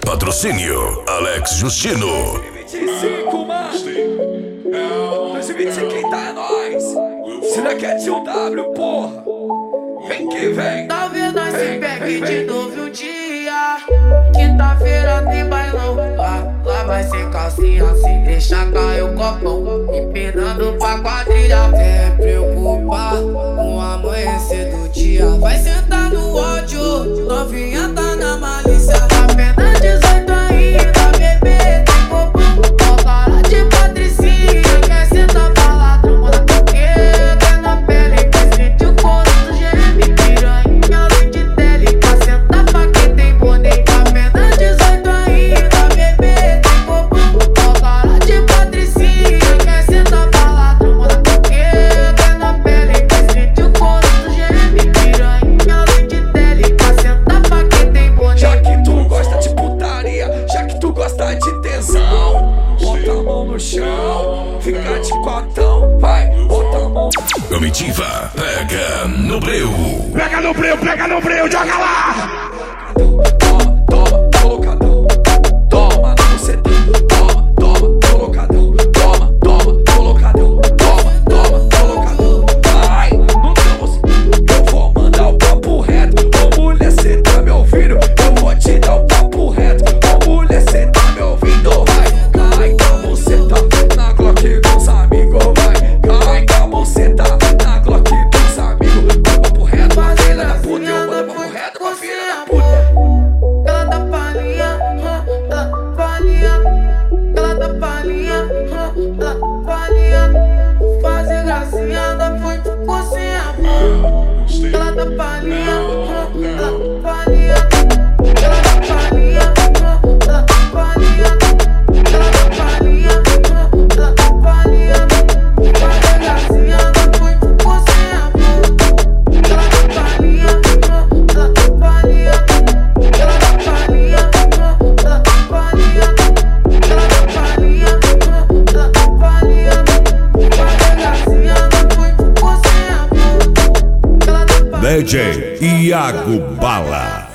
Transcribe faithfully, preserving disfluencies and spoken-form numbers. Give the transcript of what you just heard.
Patrocínio Alex Justino. dois mil e vinte e cinco, mano. dois mil e vinte e cinco, quem tá é nóis. Se não quer de um W, porra. Vem que vem. Talvez nós se pegue de novo um dia. Quinta-feira tem bailão. Lá, lá vai ser calcinha. Se deixar cair o copão, empinando pra quadrilha. Quer preocupar com o amanhecer do dia? Vai sentar no ódio, novinha tá na malícia. Apenas dezoito ainda, bebê, tem popão. Ó cara de patricinha, quer sentar pra lá, trama da coqueta na pele. Quer sentir o couro do geme, piranha, além de télica. Senta pra quem tem boné. Apenas dezoito ainda, bebê, tem popão. Ó cara de patricinha, quer sentar pra lá, trama da coqueta na pele. Quer sentir o couro do geme, piranha, além de télica. Senta pra quem tem boné. Já que tu gosta de putaria, já que tu gosta de tesão, bota a mão no chão, fica de quatão, vai, bota a mão. Comitiva pega no breu. Pega no breu, pega no breu, joga lá! Toma, toma, colocadão. Toma, no C D. Toma, toma, colocadão. Toma, toma, colocadão. Toma, toma, colocadão. Vai, não damos. Eu vou mandar o papo reto. Ô mulher, cê tá me ouvindo? Eu vou te dar o papo reto. Ô mulher, cê tá me ouvindo? Vai, cai com você tá na Glock com os amigos. Vai, cai com você tá na Glock com os amigos. Papo reto, filha da puta. Eu mando papo reto com a filha da puta. Ela tá palhinha, ela tá palhinha. Ela tá palhinha, ela tá palhinha. Fazer gracinha, ela foi por cocinha. Ela tá palhinha, ela tá palhinha. Ela tá palhinha, ela tá palhinha. Ela tá palhinha, ela tá palhinha. Fazer gracinha, ela foi por cocinha. Ela tá palhinha, ela tá palhinha. Ela tá palhinha, ela tá palhinha. Ela tá palhinha, ela tá palhinha. Fazer gracinha, ela foi por cocinha. Ela tá palhinha. D J Iago Bala.